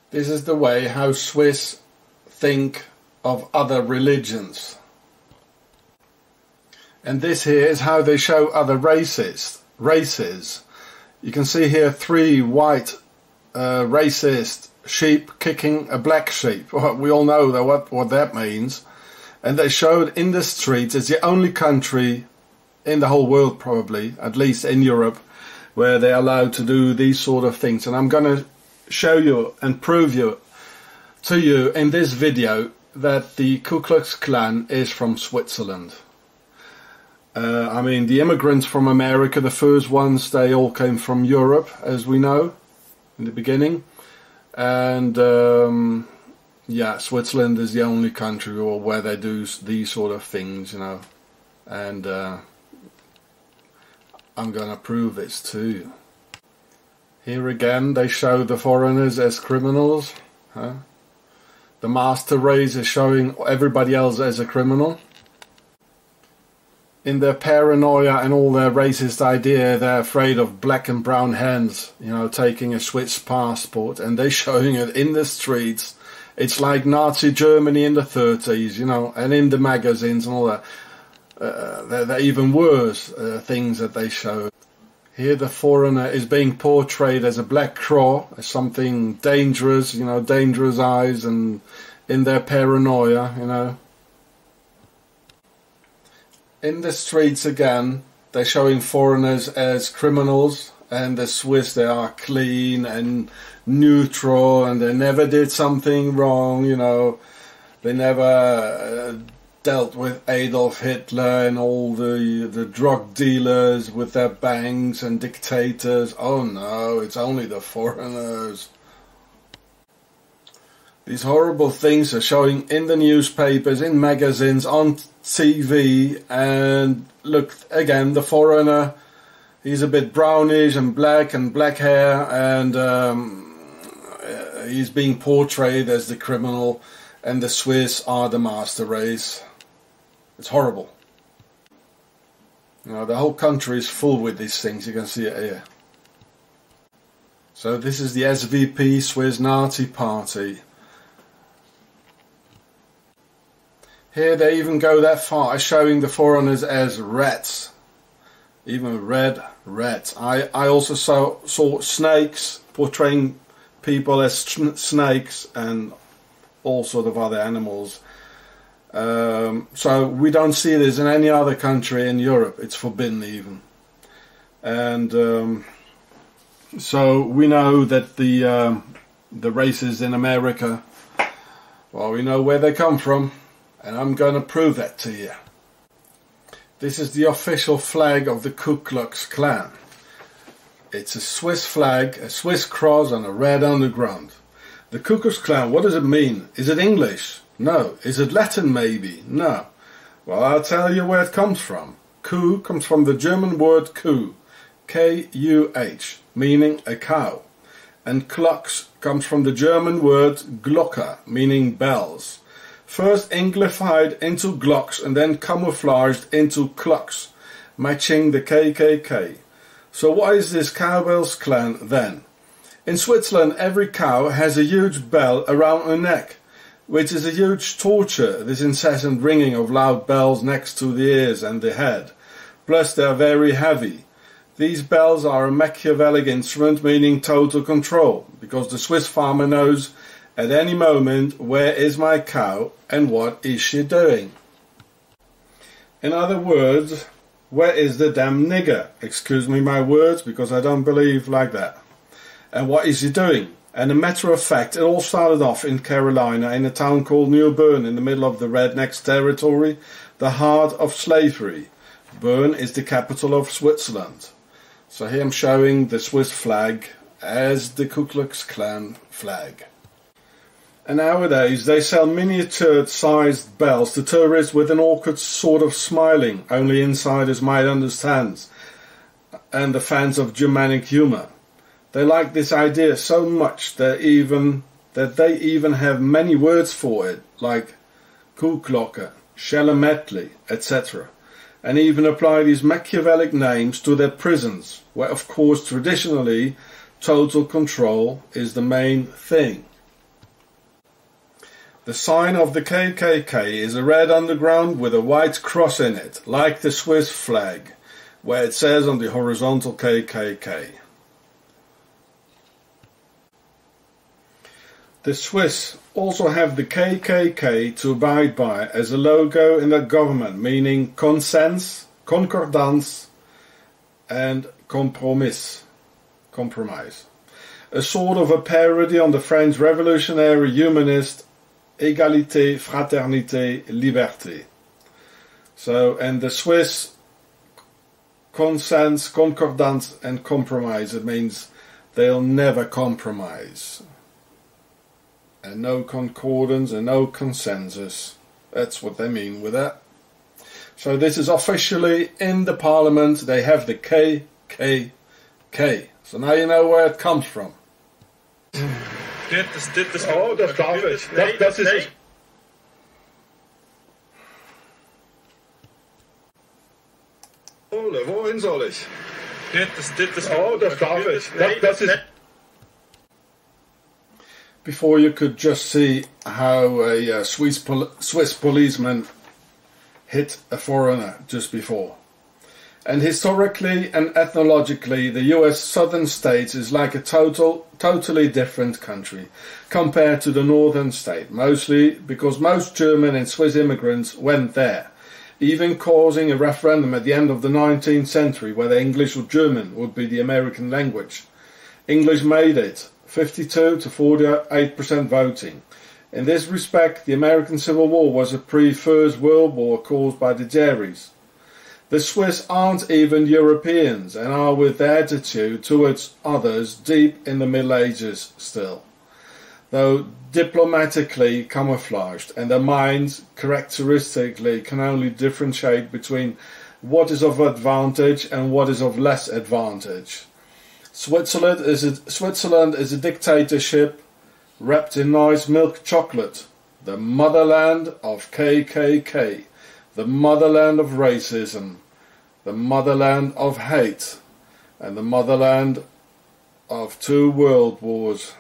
This is the way how Swiss think of other religions. And this here is how they show other races. You can see here 3 white racist sheep kicking a black sheep. Well, we all know what that means. And they showed in the streets, it's the only country in the whole world probably, at least in Europe, where they're allowed to do these sort of things. And I'm going to show you and prove to you in this video that the Ku Klux Klan is from Switzerland. I mean, the immigrants from America, the first ones, they all came from Europe, as we know, in the beginning. And yeah, Switzerland is the only country where they do these sort of things, you know. And I'm gonna prove this to you. Here again, they show the foreigners as criminals. Huh? The master race is showing everybody else as a criminal. In their paranoia and all their racist idea, they're afraid of black and brown hens, you know, taking a Swiss passport, and they're showing it in the streets. It's like Nazi Germany in the 30s, you know, and in the magazines and all that. They're even worse things that they show. Here the foreigner is being portrayed as a black crow, as something dangerous, you know, dangerous eyes, and in their paranoia, you know. In the streets again, they're showing foreigners as criminals, and the Swiss, they are clean and neutral, and they never did something wrong, you know. They never dealt with Adolf Hitler and all the drug dealers with their banks and dictators. Oh no, it's only the foreigners. These horrible things are showing in the newspapers, in magazines, on TV, and look, again, the foreigner, he's a bit brownish and black hair, and he's being portrayed as the criminal, and the Swiss are the master race. It's horrible. You know, the whole country is full with these things, you can see it here. So this is the SVP, Swiss Nazi Party. Here they even go that far as showing the foreigners as rats. Even red rats. I also saw snakes, portraying people as snakes and all sort of other animals. So we don't see this in any other country in Europe. It's forbidden even. And so we know that the races in America, well, we know where they come from. And I'm going to prove that to you. This is the official flag of the Ku Klux Klan. It's a Swiss flag, a Swiss cross on a red underground. The Ku Klux Klan, what does it mean? Is it English? No. Is it Latin maybe? No. Well, I'll tell you where it comes from. Ku comes from the German word Kuh, K-U-H, meaning a cow. And Klux comes from the German word Glocke, meaning bells. First Anglified into Glocks and then camouflaged into Klux, matching the KKK. So what is this Cowbells Clan then? In Switzerland, every cow has a huge bell around her neck, which is a huge torture, this incessant ringing of loud bells next to the ears and the head. Plus they are very heavy. These bells are a Machiavellic instrument, meaning total control, because the Swiss farmer knows at any moment, where is my cow and what is she doing? In other words, where is the damn nigger? Excuse me my words, because I don't believe like that. And what is he doing? And a matter of fact, it all started off in Carolina, in a town called New Bern, in the middle of the Rednecks territory, the heart of slavery. Bern is the capital of Switzerland. So here I'm showing the Swiss flag as the Ku Klux Klan flag. And nowadays they sell miniature-sized bells to tourists with an awkward sort of smiling, only insiders might understand, and the fans of Germanic humour. They like this idea so much that they even have many words for it, like Kuhglocke, Schellemetli, etc., and even apply these Machiavellic names to their prisons, where of course traditionally total control is the main thing. The sign of the KKK is a red underground with a white cross in it, like the Swiss flag, where it says on the horizontal KKK. The Swiss also have the KKK to abide by as a logo in their government, meaning consens, concordance and compromise. A sort of a parody on the French revolutionary humanist Égalité, Fraternité, Liberté. So, and the Swiss consens, concordance and compromise, it means they'll never compromise. And no concordance and no consensus. That's what they mean with that. So this is officially in the parliament. They have the KKK. So now you know where it comes from. Oh, dat darf ich. Das ist... Ole, wohin soll ich? Oh, das darf ich. Das ist... Before you could just see how a Swiss policeman hit a foreigner just before. And historically and ethnologically, the US southern states is like a totally different country compared to the northern state, mostly because most German and Swiss immigrants went there, even causing a referendum at the end of the 19th century whether English or German would be the American language. English made it, 52 to 48% voting. In this respect, the American Civil War was a pre-First World War caused by the Jerrys. The Swiss aren't even Europeans and are with their attitude towards others deep in the Middle Ages still, though diplomatically camouflaged, and their minds characteristically can only differentiate between what is of advantage and what is of less advantage. Switzerland is a dictatorship wrapped in nice milk chocolate, the motherland of KKK. The motherland of racism, the motherland of hate, and the motherland of 2 world wars.